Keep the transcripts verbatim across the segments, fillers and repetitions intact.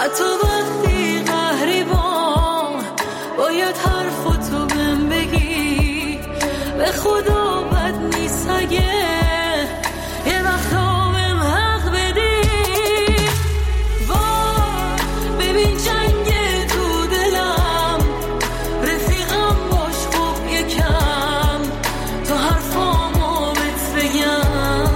حتی وقتی قهری بام باید حرفتو بهم بگی، به خدا بد نیست اگه یه وقتا بهم حق بدی. وای ببین جنگ تو دلم، رفیقم باش خوب یکم تا حرفامو بهت بگم.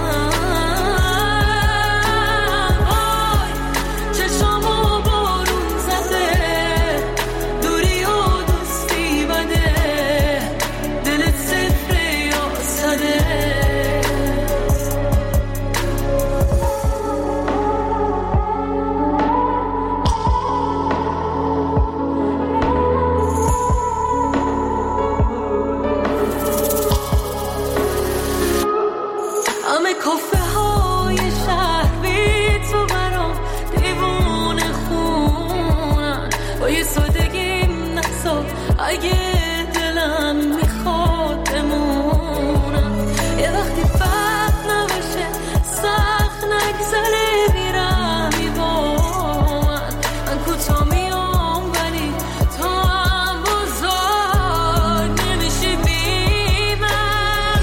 اگه دلم میخواد بمونم، یه وقتی بد نباشه سخت نگذره میرمی با من. من کوتا میام ولی تو هم بزرگ نمیشی بی من.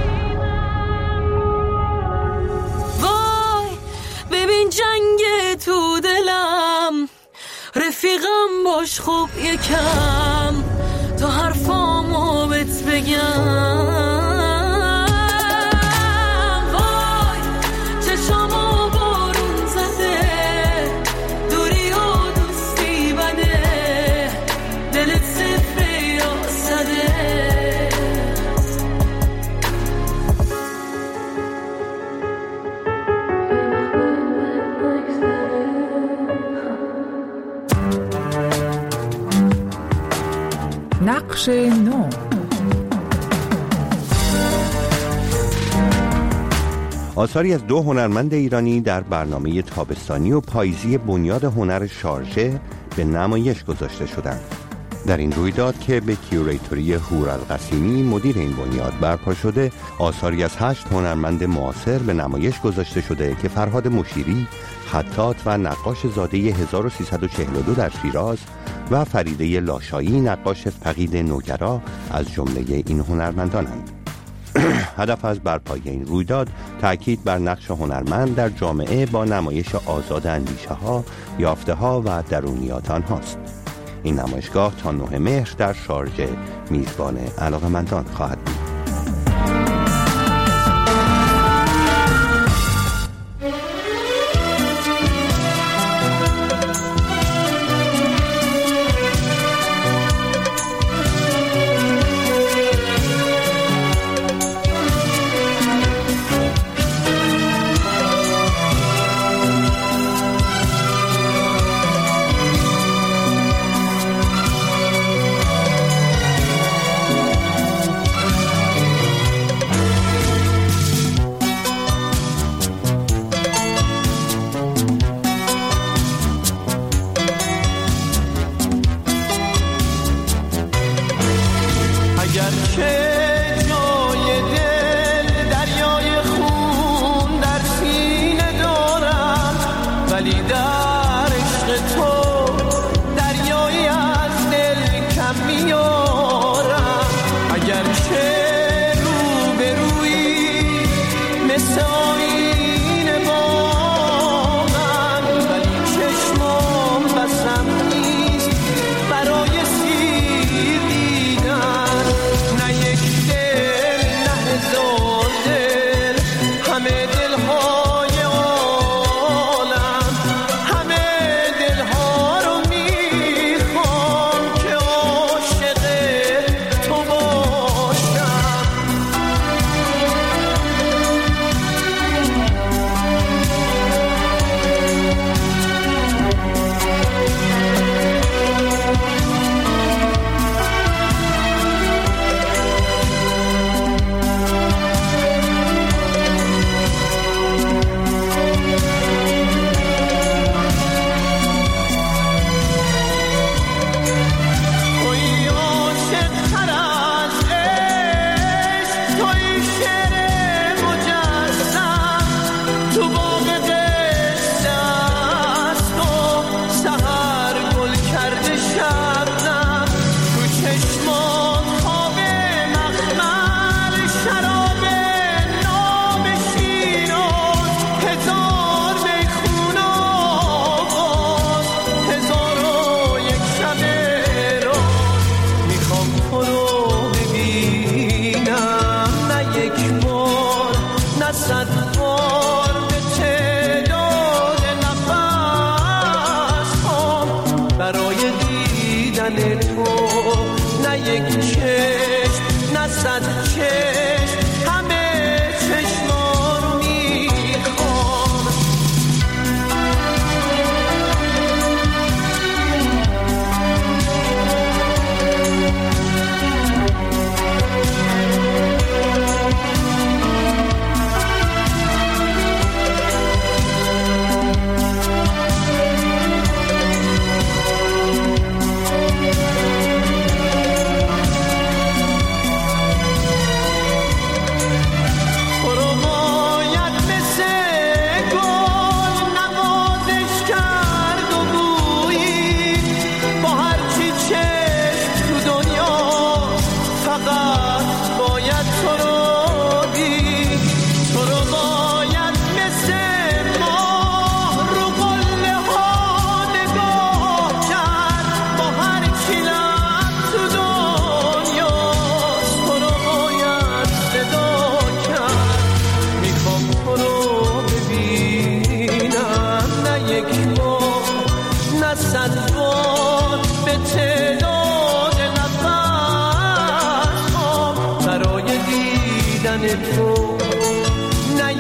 وای ببین جنگ تو دلم، رفیقم باش خوب یکم تا حرفامو بهت بگم. وای چشامو بارون زده، دوری و دوستی بده، دلت صفره یا صده. نقش نو. آثاری از دو هنرمند ایرانی در برنامه تابستانی و پاییزی بنیاد هنر شارژه به نمایش گذاشته شدند. در این رویداد که به کیوریتوری هورالقاسمی مدیر این بنیاد برپا شده، آثاری از هشت هنرمند معاصر به نمایش گذاشته شده که فرهاد مشیری، خطاط و نقاش زاده هزار و سیصد و چهل و دو در شیراز و فریده لاشایی، نقاش فقید نوگرا از جمله این هنرمندانند. هدف از برپای این رویداد تأکید بر نقش هنرمند در جامعه با نمایش آزاد اندیشه ها، یافته ها و درونیات آنهاست. این نمایشگاه تا نه مهر در شارژه میزبان علاقه‌مندان خواهد بود.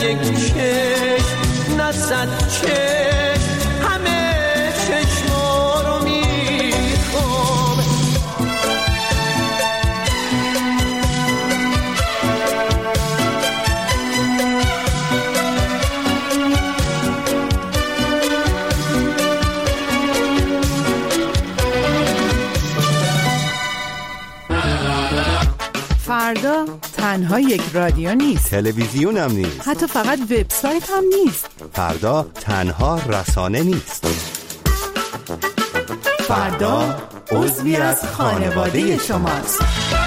یک چشم نه صد چشم همه چشما رو میخوام. فردا تنها یک رادیو نیست، تلویزیون هم نیست، حتی فقط وبسایت هم نیست. فردا تنها رسانه نیست. فردا عضوی از خانواده شماست.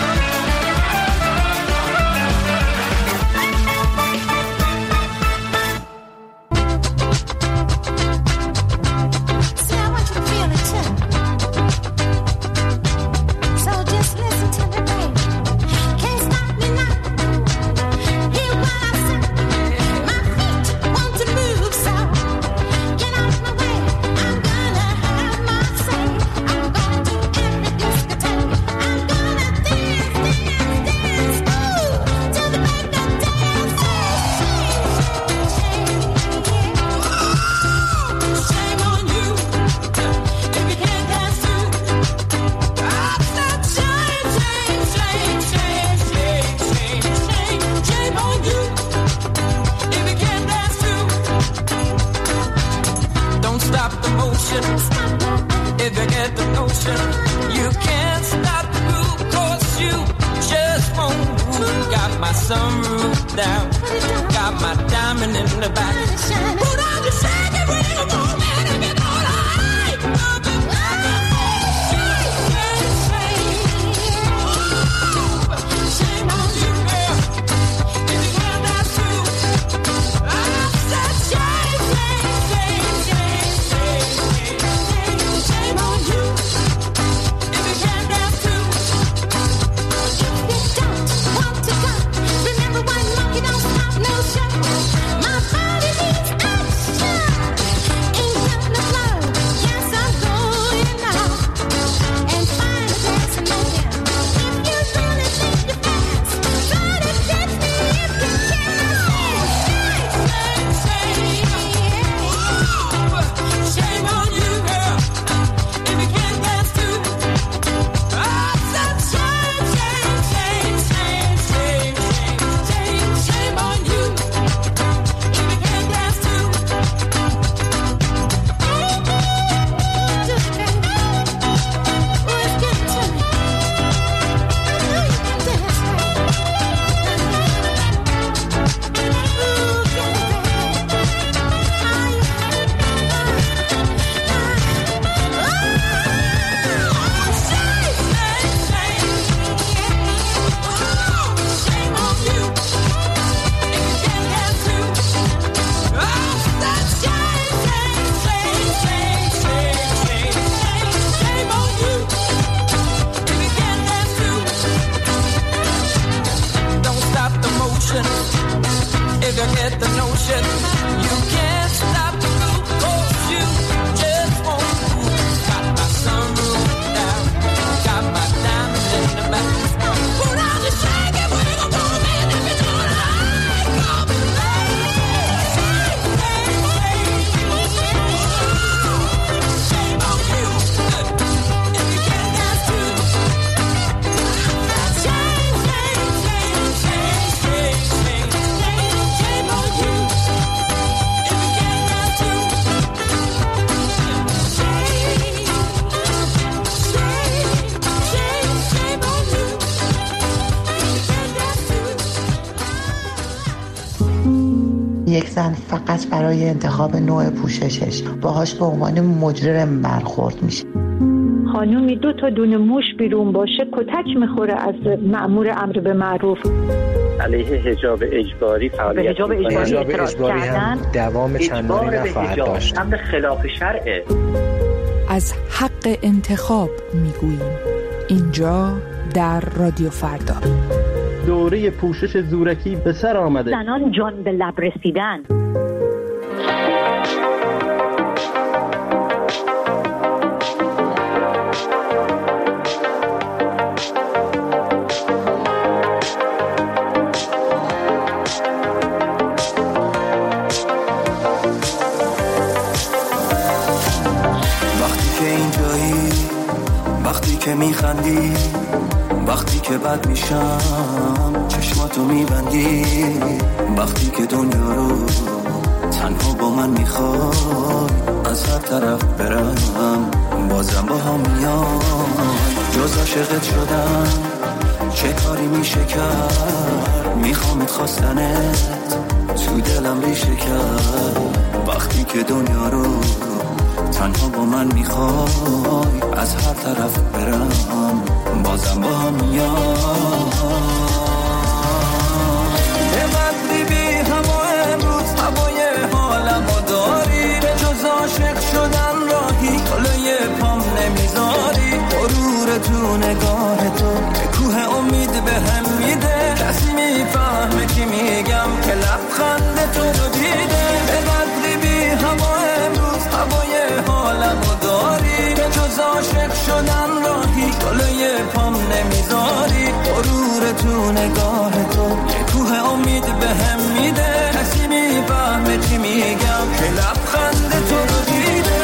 If you get the notion, you can't stop the groove, 'cause you just won't move. Got my sunroof down, got my diamond in the back. Put on the second ring of more man if you're gonna hide. Shame on you, girl, if you can't dance too. I said shame, shame, shame, shame, shame. Shame on you, if you can't dance too. If you don't want to go, remember one monkey don't stop no show. My body needs action, ain't got no flow. Yes, I'm going now and find a dancing man. If you really think you're fast, try to catch me if you can. Shame, shame, shame. Shame on you, girl, if you can't dance too. I said shame, shame, shame, shame, shame, shame, shame on you, if you can't dance too. Just can't. Oh, it's getting to me. I know you can dance right. Ooh, get it, shame on you, if you can't dance too. I said shame, shame, shame, shame, shame, shame, shame on you, if you can't dance too. Don't stop the motion, if you get the notion. You can't stop the groove, 'cause you just won't move. Got my sunroof down, got my diamond in the back. Put on the shake and we gon' go, man, if you know what I call me. Shame, shame, shame. Shame on you, if you can't dance too. Shame, shame, shame, shame, shame, shame, shame on you, if you can't dance too. Shame, shame, shame, shame on you, if you can't dance too. یک زن فقط برای انتخاب نوع پوششش باهاش به عنوان مجرم برخورد میشه. خانومی دو تا دونه موش بیرون باشه کتک میخوره از مأمور امر به معروف. علیه حجاب اجباری فعالیت به حجاب اجباری حجاب اعتراض اجباری کردن. هم دوام چندانی نخواهد داشت. امر خلاف شرعه. از حق انتخاب میگوییم اینجا در رادیو فردا. دوره پوشش زورکی به سر آمده. زنان جان به لب رسیدن. که میخندی، وقتی که بد میشم چشماتو میبندی، وقتی که دنیا رو تنها با من میخوای از هر طرف برم بازم با هم میای. جز عاشقت شدم چه کاری میشه کرد، میخوامت خواستنت تو دلم ریشه کرد، وقتی که دنیا رو تنها با من میخوای از هر طرف برم بازم با هم میای. به قدری بی هوا امروز هوای حالمو داری، به جز عاشق شدن راهی جلوی پام نمیذاری، غرور تو نگاه تو که کوه امید به هم میده، کسی میفهمه چی میگم که لبخند تو رو دیده. به قدری بی هوا امروز هوای حالمو داری، به جز عاشق شدن راهی جلوی پام نمیذاری، غرور تو نگاه تو یه کوه امید به هم میده، کسی میفهمه چی میگم که لبخند تو رو دیده.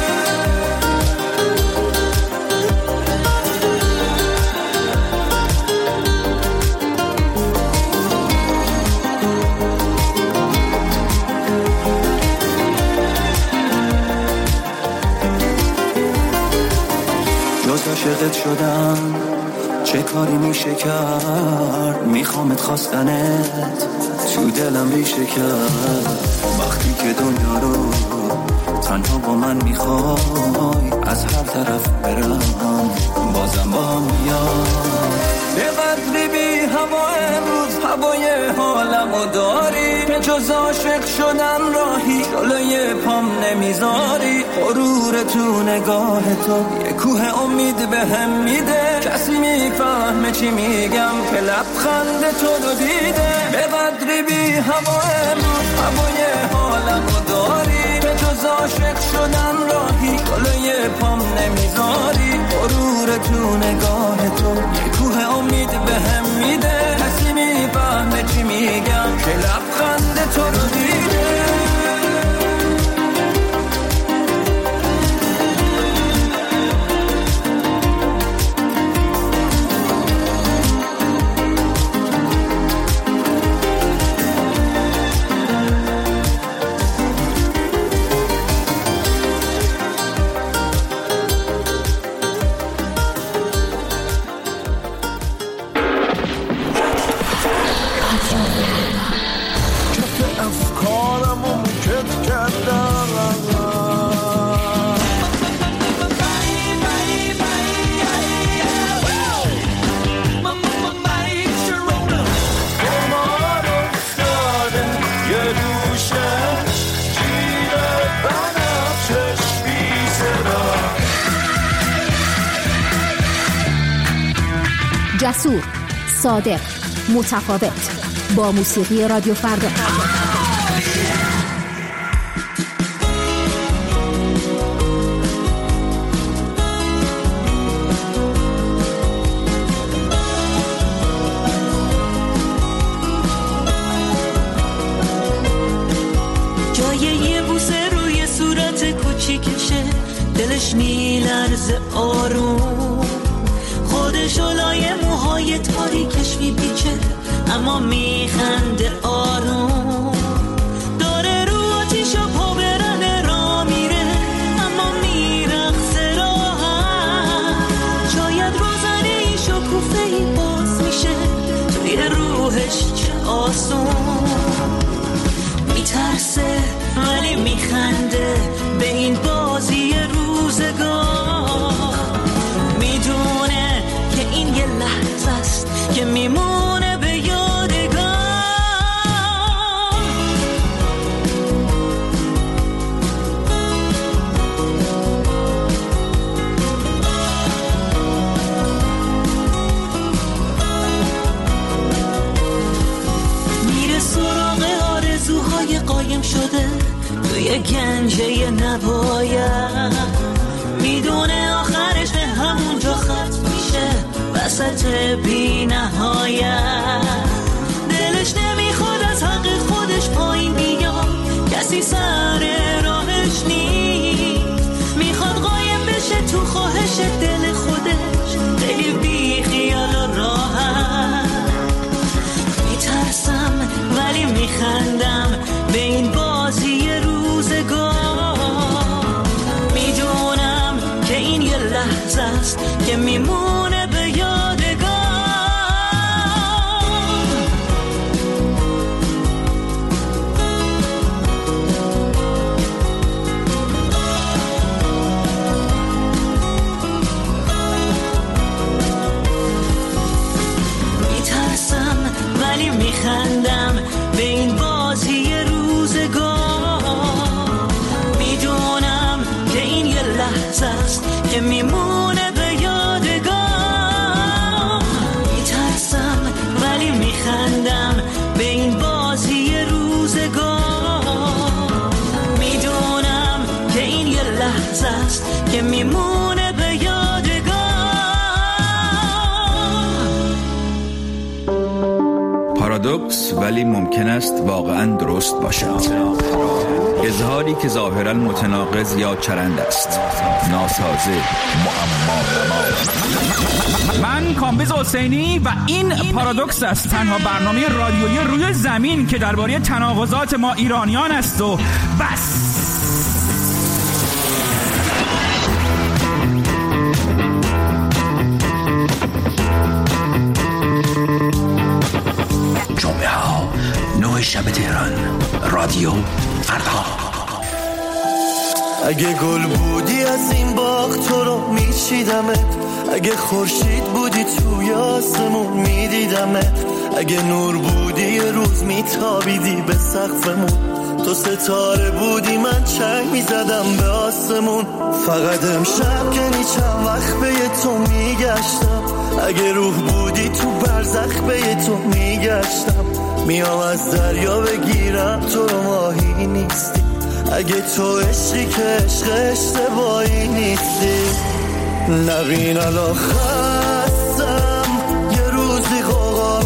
جز عاشقت شدم چه کاری میشه کرد، میخوامت خواستنت تو دلم ریشه کرد، وقتی که دنیا رو تنها با من میخوای از هر طرف برم بازم با هم میای. به قدری بی هوا امروز هوای حالمو داری، به جز عاشق شدن راهی جلوی پام نمیذاری، غرور تو نگاه تو یه کوه امید به هم میده، کسی میفهمه چی میگم که لبخند تو رو دیده. به قدری بی هوا امروز هوای حالمو داری، به جز عاشق شدن راهی جلوی پام نمیذاری، غرور تو نگاه تو یه کوه امید به هم میده، کسی میفهمه چی میگم که لبخند تو رو دیده. جسور، صادق، متفاوت، با موسیقی رادیو فردا. جای یه بوسه روی صورت کوچیکشه، دلش میلرزه آروم، خودش لای موهای تاریکش میپیچه اما میخنده آروم، داره رو آتیشا پا برنه را میره اما میرقصه راحت، شاید روزنه ای شکوفه ای باز میشه توی روحش چه آسون، میترسه ولی میخنده به این بازی روزگار، میدونه که این یه لحظه است که میمونه به یادگار. میره سراغ آرزوهای قایم شده توی گنجه نباید، میدونه آخرش به همونجا ختم میشه وسط بی نهایت، دلش نمیخواد از حق خودش پایین بیاد، کسی سر راهش نیست، میخواد قایم بشه تو خواهش دل خودش که میمونه به یادگار. میترسم ولی میخندم به این بازی روزگار. میدونم که این یه لحظه است که میمونه به یادگار. پارادوکس ولی ممکن است واقعا درست باشد. اظهاری که ظاهرا متناقض یا چرند است، ناسازه، معما. من کامبیز حسینی و این پارادوکس است، تنها برنامه رادیویی روی زمین که درباره تناقضات ما ایرانیان است و بس. جمعه ها نه شب تهران، رادیو فردا. اگه گل بودی از این باغ تو رو میچیدمت، اگه خورشید بودی توی آسمون میدیدمت، اگه نور بودی یه روز میتابیدی به سقفمون، تو ستاره بودی من چنگ میزدم به آسمون. فقط امشب که نیچم وقت به تو میگشتم، اگه روح بودی تو برزخ به تو میگشتم. میام از دریا بگیرم تو رو ماهی نیستی، اگه تو عشقی که عشق اشتباهی نیستی. نبین الان خستم یه روزی غوغا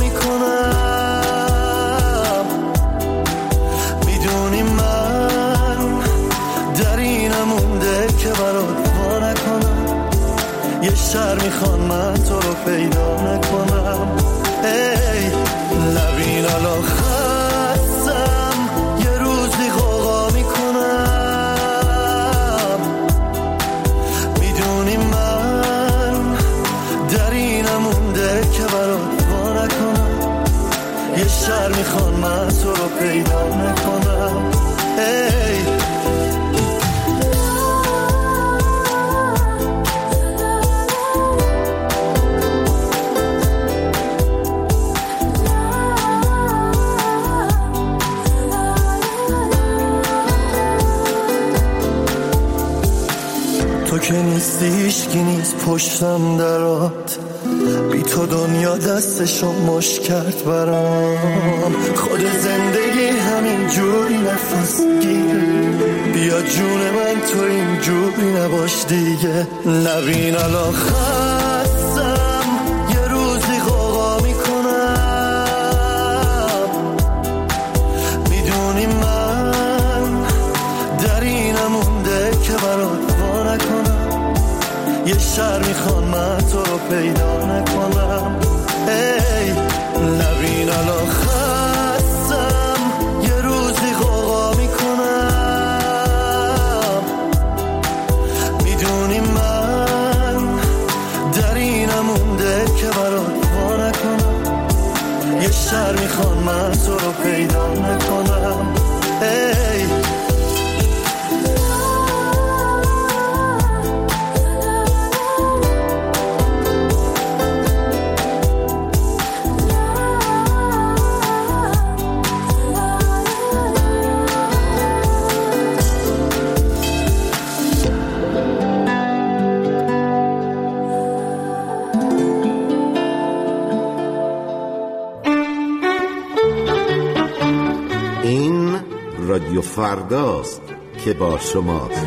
میکنم، میدونی من در اینم مونده که برات پا نکنم. یه شهر میخوان من تو رو پیدا نکنم. ای نبین الان خستم یه روزی غوغا میکنم، میدونی من در اینم مونده که برات پا نکنم. یه شهر میخوان من تو رو پیدا نکنم. ای تو که نیستی هیچکی نیست پشتم درات، بی تو دنیا دستشو مش کرد برام. خود زندگی همین جوری نفس گیره، بیا جون من تو این جوری نباش دیگه. نبین الان خستم یه روزی غوغا میکنم، میدونی من در اینم مونده که برات نکنم. یه شهر میخوان من تو رو پیدا نکنم. ای نبین الان خستم یه روزی غوغا میکنم، میدونی من در اینم مونده که برات پا نکنم. یه شهر میخوان من تو رو پیدا نکنم. ای رادیو فرداست که با شماست.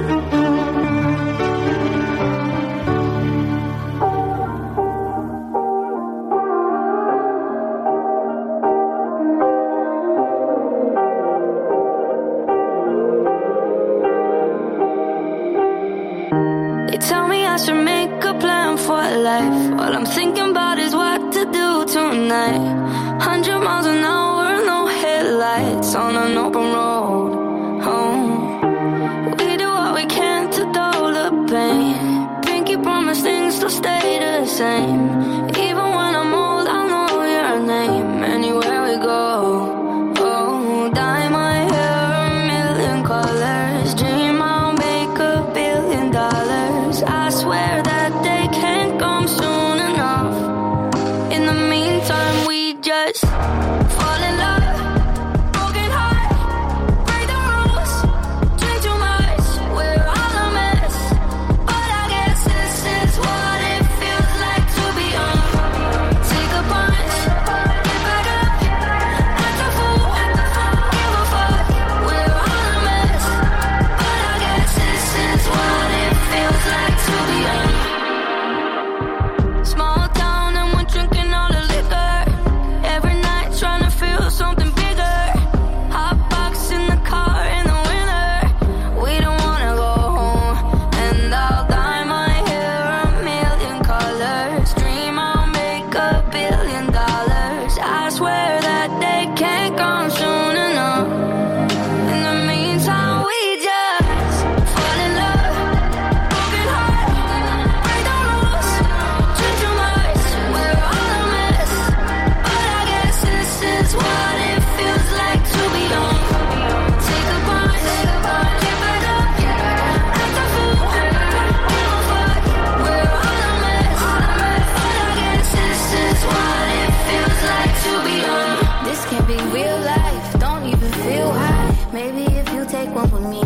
They tell me I should make a plan for life. All I'm thinking about is what to do tonight. Hundred miles an hour, no headlights on an open road. Oh, we do what we can to dull the pain. Pinky promise things to stay the same. Even when I'm old, I'll know your name anywhere we go. Oh, dye my hair a million colors. Dream I'll make a billion dollars. I swear that they can't come soon enough. In the meantime, we just fall in love. Broken heart, break the rules. Drink too much, we're all a mess. But I guess it's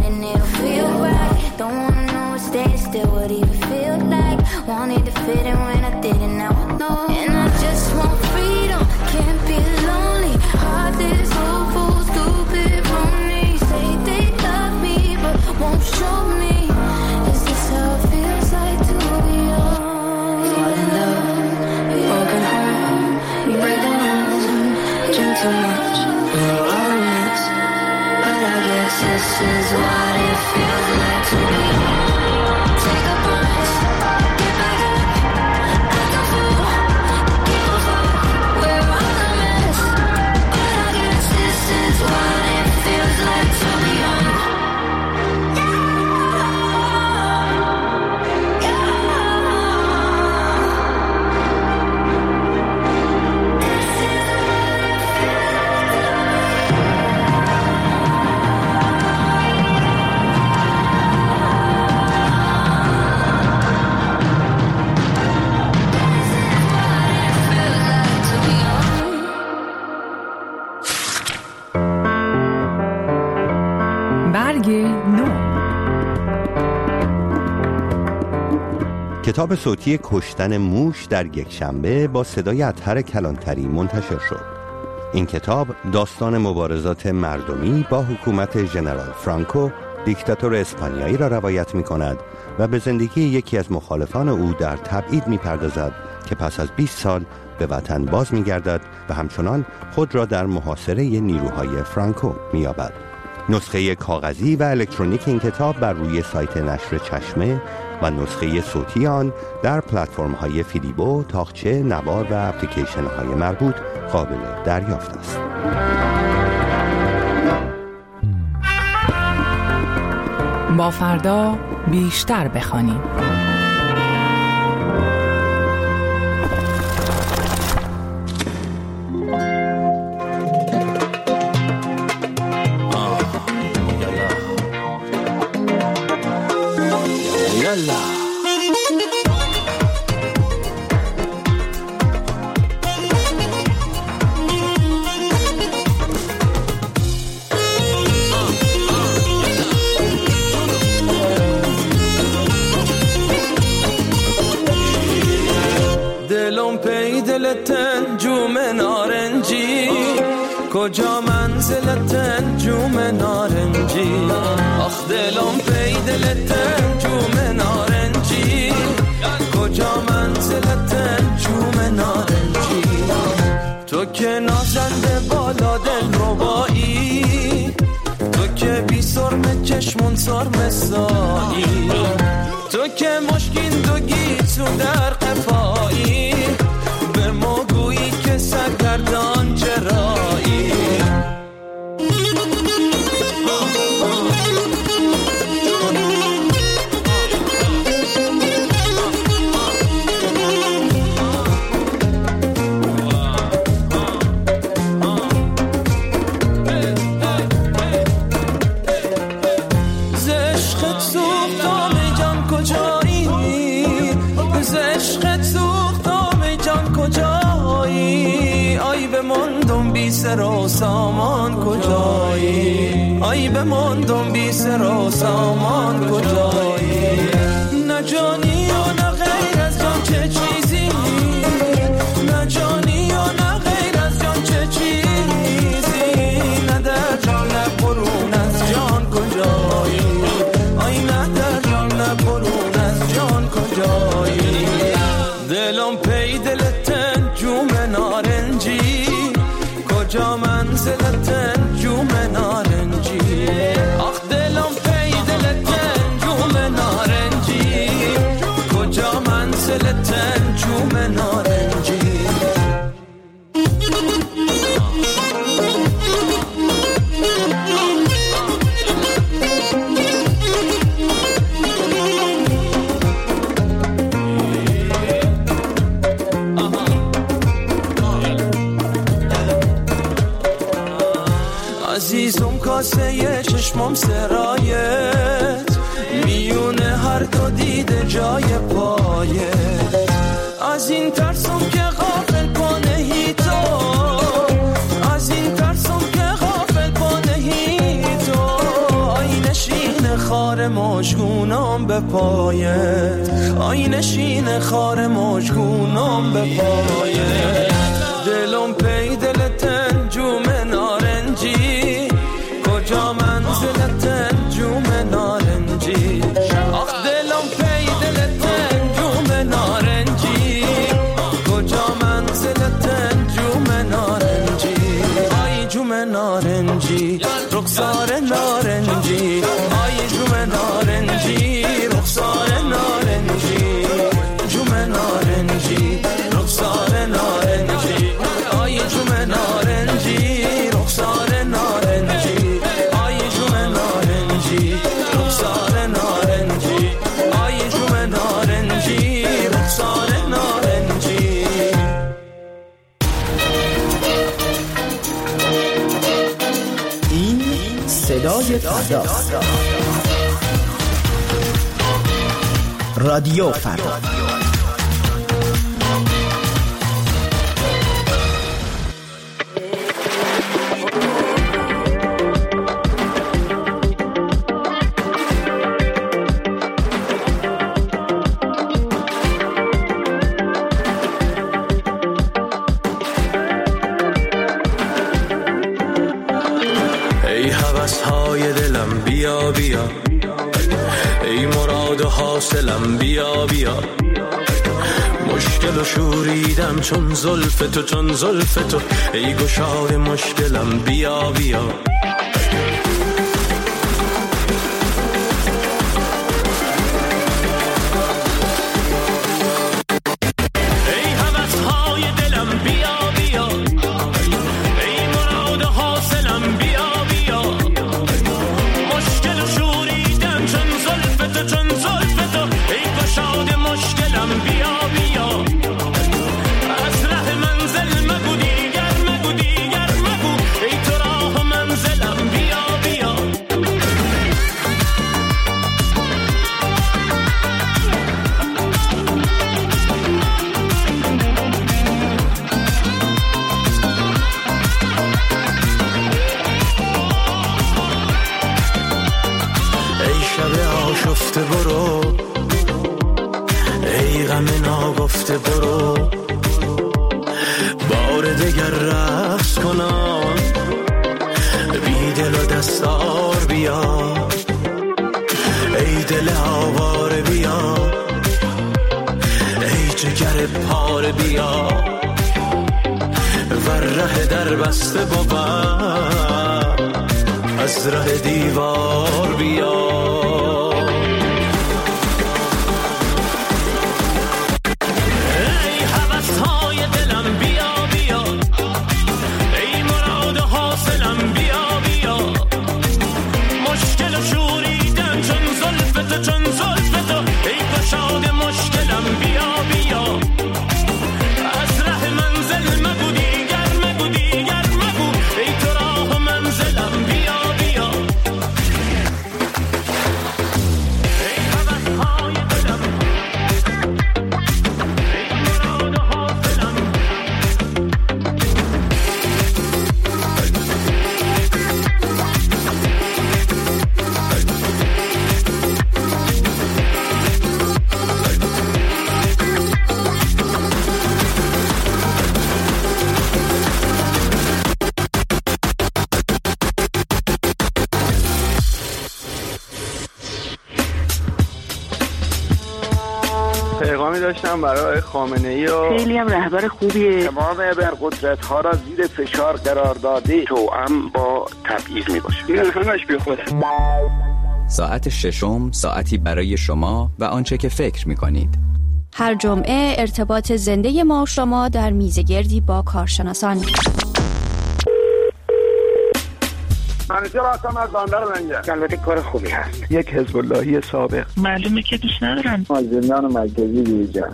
and it'll feel right. Don't wanna know what staying still would even feel like. Wanted to fit in when I didn't, now I know. And I just want freedom, can't be lonely. Heartless, hopeful, stupid, phony. Say they love me, but won't show me. Is this how it feels like to be young? Fall in love, broken home, we break down, drink too much, we're all a mess. But I guess this is what it feels like to be young. Take a breath, get back up, act a fool, keep on falling, we're all a mess. But I guess this is what it feels like to be young. برگ نو. کتاب صوتی کشتن موش در یک شنبه با صدای اطهر کلانتری منتشر شد. این کتاب داستان مبارزات مردمی با حکومت ژنرال فرانکو، دیکتاتور اسپانیایی را روایت می کند و به زندگی یکی از مخالفان او در تبعید می پردازد که پس از بیست سال به وطن باز می گردد و همچنان خود را در محاصره نیروهای فرانکو می یابد. نسخه کاغذی و الکترونیک این کتاب بر روی سایت نشر چشمه و نسخه صوتی آن در پلتفرم‌های فیلیبو، تاقچه، نوار و اپلیکیشن‌های مربوط قابل دریافت است. با فردا بیشتر بخوانیم. کجا منزلت انجوم نارنجی آخ دلم پی دلت انجوم نارنجی کجا منزلت انجوم نارنجی تو که نازنده بالا دل ربایی تو که بی سرم چشمون سرم سایی تو که مشکین دوگی تو در قفایی به ما گویی که سرگردان چرایی سر و سامان کجایی آی بماندم بی سر و سامان کجایی نه جانی و نه غیر از جان چه چیزی نه جانی و نه غیر از جان چه چیزی نه در جان نه برون از جان کجایی آی نه در جان نه برون از جان کجایی دلم پی دلت انجوم نارنجی کجا منزلت انجوم نارنجی آخ دلم پی دلت انجوم نارنجی کجا منزلت انجوم نارنجی عزیزم کاسه چشمم سرایت میونه هر دو دیده جای پایت از این ترسم که غافل کنه هی تو از این ترسم که غافل کنه هی تو آی نشین نشین خار مشکونم به پایت، آی نشین خار مشکونم به پایت. دلم پی دلت انجوم نارنجی، کجا منزلت انجوم نارنجی. آخ دلم پی دلت انجوم نارنجی، کجا منزلت انجوم نارنجی. آی جوم نارنجی رخسار نارنجی، آی جوم نارنجی رخسار نارنجی. جوم نارنجی رخسار نارنجی، آی جوم نارنجی رخسار نارنجی. آی جوم نارنجی رخسار نارنجی، آی جوم نارنجی رخسار نارنجی. این صدای فردا، رادیو فردا. بیا بیا ای مراد و حاصلم، بیا بیا. مشکل و شوریدم چون زلف تو، چون زلف تو ای گشاد مشکلم، بیا بیا. گفته برو، ای غم ناگفته برو، بار دگر رقص کنم، بی دل و دستار بیا، ای دل آواره بیا، ای جگر پاره بیا، ور ره در بسته بابا، از ره دیوار بیا. پیغامی داشتم برای خامنه‌ای و خیلی هم رهبر خوبیه. تمام ابرقدرت‌ها را زیر فشار قرار داده، توأم با تبعیض میباشه. این همش بی خوده. ساعت ششم، ساعتی برای شما و آنچه که فکر میکنید. هر جمعه ارتباط زنده ما و شما در میزگردی با کارشناسان. منیجر هستم از بندر منگه. البته کار خوبی هست. یک حزب اللهی سابق. معلومه که دوست ندارن. از زندان مرکزی بیرون.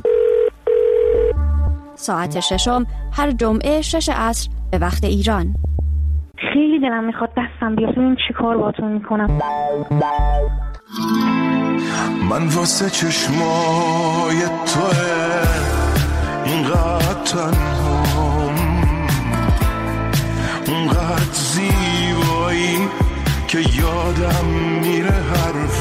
ساعت ششم هر جمعه شش عصر به وقت ایران. خیلی دلم میخواد دستم بیاد ببین چی کار باتون میکنم. من واسه چشمای توه اینقدر تنهام، اونقدر زیبایی که یادم میره حرف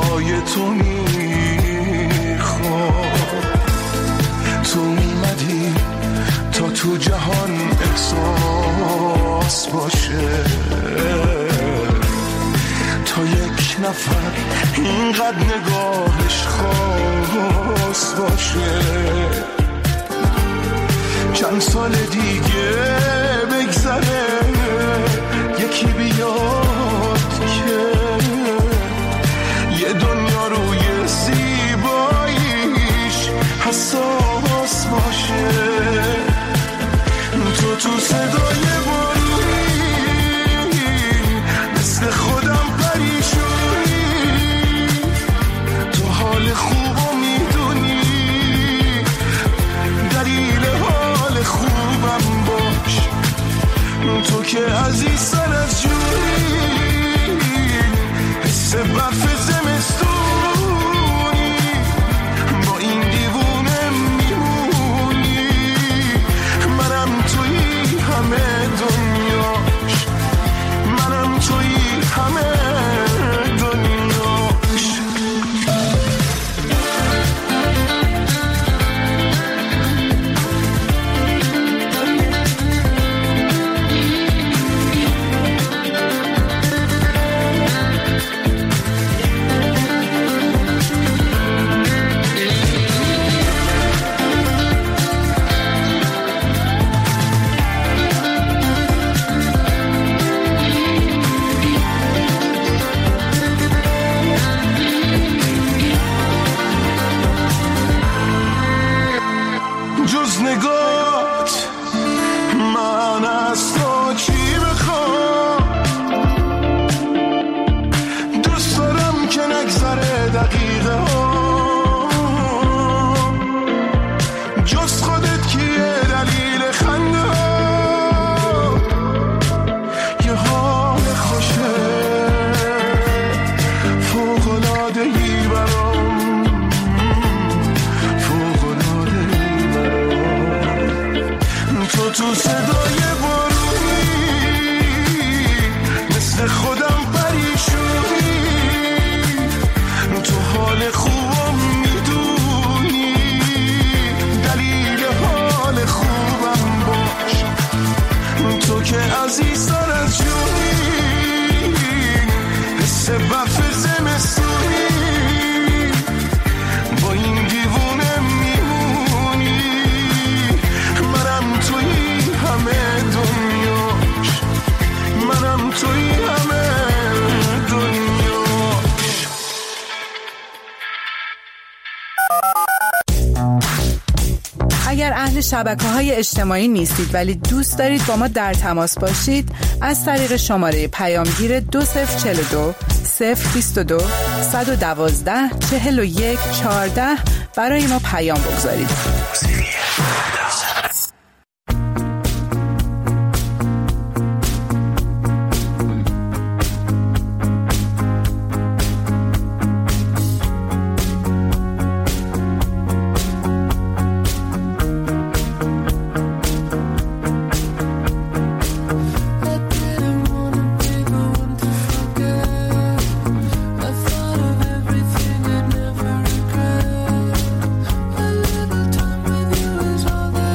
پای تو میخواد. تو اومدی تا تو جهان احساس باشه، تا یک نفر اینقدر نگاهش خاص باشه. چند سال دیگه بگذره یکی بیاد که یه دنیا روی زیباییش حساس باشه. تو تو صدای بارونی مثل خودم پریشونی، تو حال خوبو میدونی، دلیل حال خوبم باش. تو که عزیز سر از جونی، حس برف زمستونی، با این دیوونه میمونی. منم توی همه دنیاش، منم توی همه دنیاش. جز نگات من از تو چی بخوام؟ دوست دارم که نگذره دقیقه ها، جز خودت کیه دلیل خنده ها؟ یه حال خوشه فوق‌العاده‌ای برام، فوق‌العاده‌ای برام. تو تو صدای بارونی مثل خودم پریشونی، تو حال خوبم میدونی، دلیل حال خوبم باش. تو که عزیزتر از جونی، حس برف زمستونی، با این دیوونه میمونی. منم توی همه دنیاش، منم توی همه دنیاش. اگر اهل شبکه‌های اجتماعی نیستید ولی دوست دارید با ما در تماس باشید، از طریق شماره پیامگیر دو صفر چهل و دو صفر بیست و دو صد و دوازده چهل و یک چهارده برای ما پیام بگذارید. Everything I'd never regret. A little time with you is all that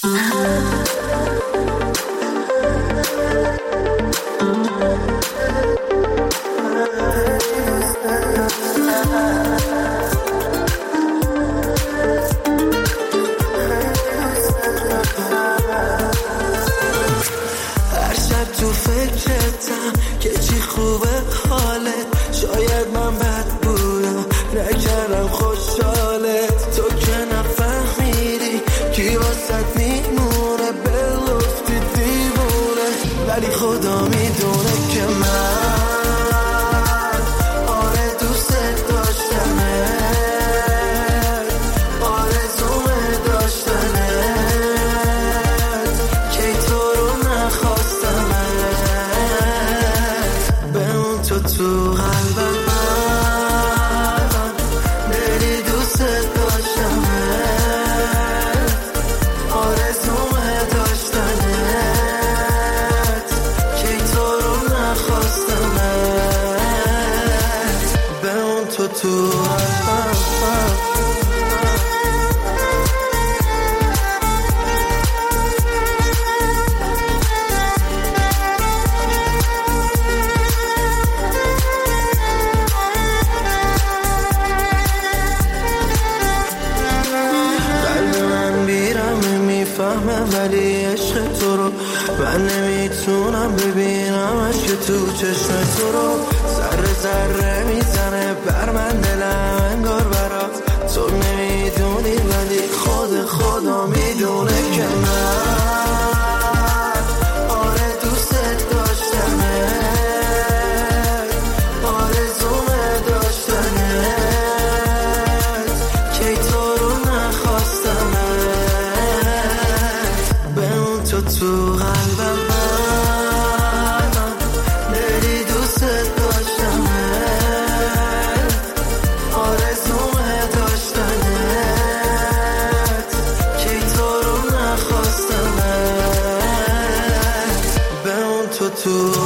تو